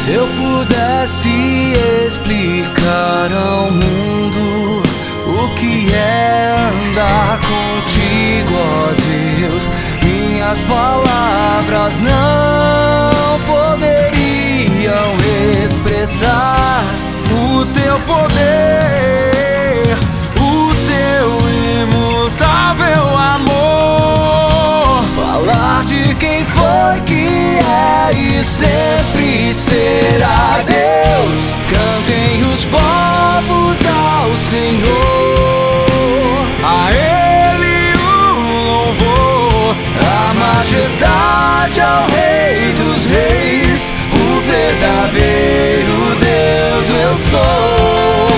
Se eu pudesse explicar ao mundo o que é andar contigo, ó Deus, minhas palavras não poderiam expressar o teu poder, o teu imutável amor. Falar de quem foi, que é e sempre será Deus. Cantem os povos ao Senhor, a Ele o louvor, a majestade ao Rei dos Reis, o verdadeiro Deus eu sou.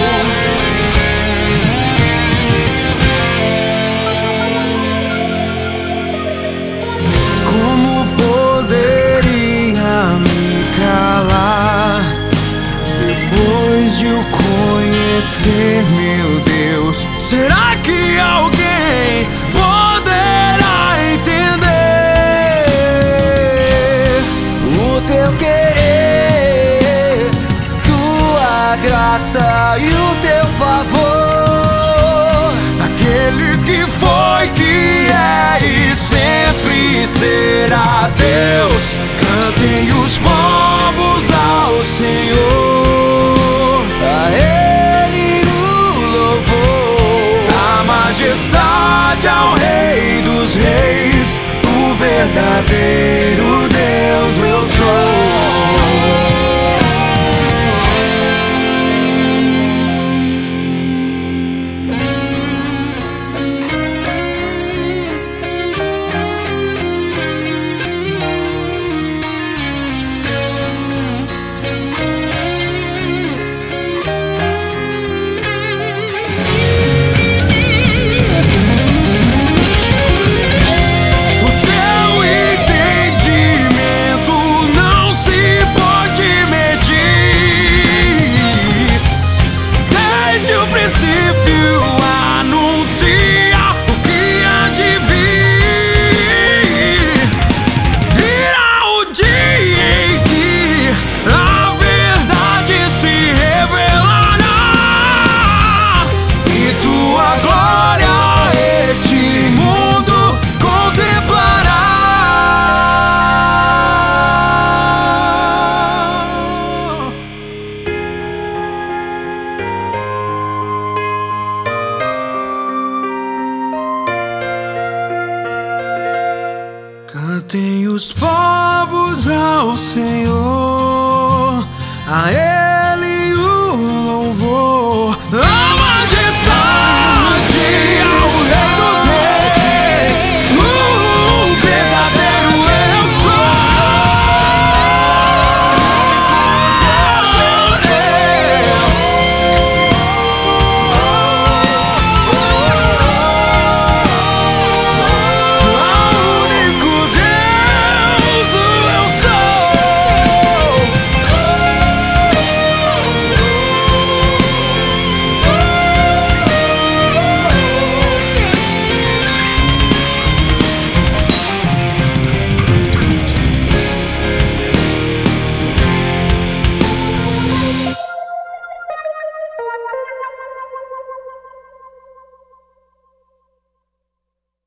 Como poderia me calar depois de o conhecer, meu Deus? Será que alguém poderá entender O teu querer, tua graça e o teu favor? aquele que foi, que é e sempre será Deus? Cantem os povos ao Senhor, A Ele o louvor, a majestade ao Rei dos Reis, o verdadeiro Deus eu sou. Cantem os povos ao Senhor, a